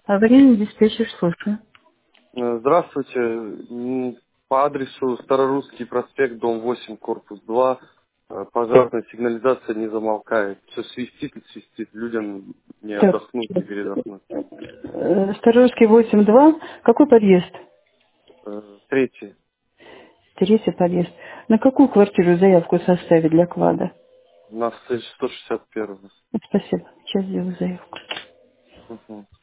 Аварийный диспетчер, слушаю. Здравствуйте. По адресу Старорусский проспект, дом 8, корпус 2. Пожарная сигнализация не замолкает. Все свистит и свистит. Людям не Так, отдохнуть, не передохнуть. Старорусский 8-2. Какой подъезд? Третий. Третий подъезд. На какую квартиру заявку составить для клада? На 161. Спасибо. Сейчас сделаю заявку. Угу.